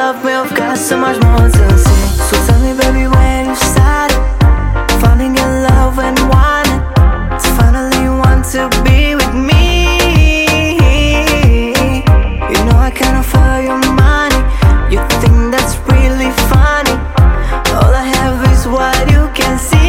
deserve me, I've got so much more to say. So tell me baby when you started falling in love and wanted to finally want to be with me. You know I can't offer you money, you think that's really funny. All I have is what you can see.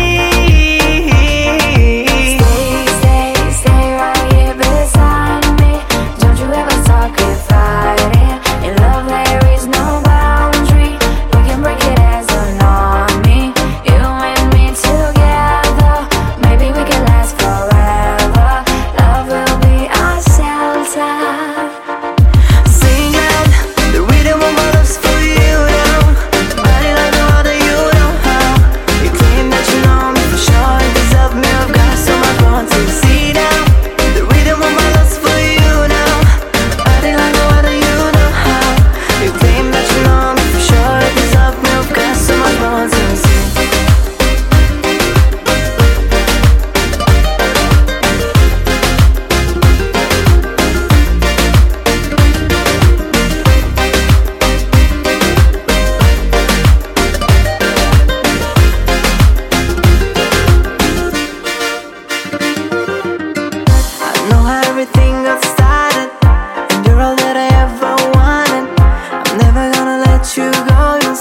Everything got started, and you're all that I ever wanted. I'm never gonna let you go, you'll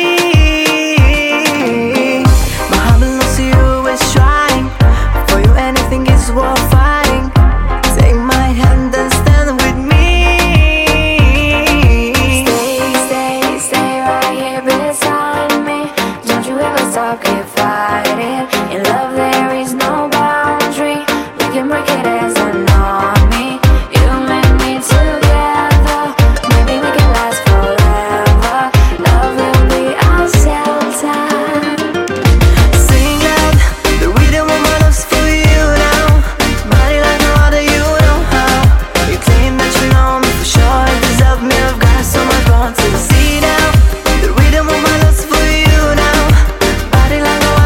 see. My heart belongs to you, it's trying. For you anything is worth fighting. Take my hand and stand with me. Stay right here beside me. Don't you ever stop, keep fighting. In love there is no boundary. We can break it as a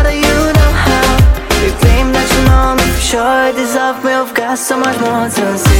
deserve me, I've got so much more to say.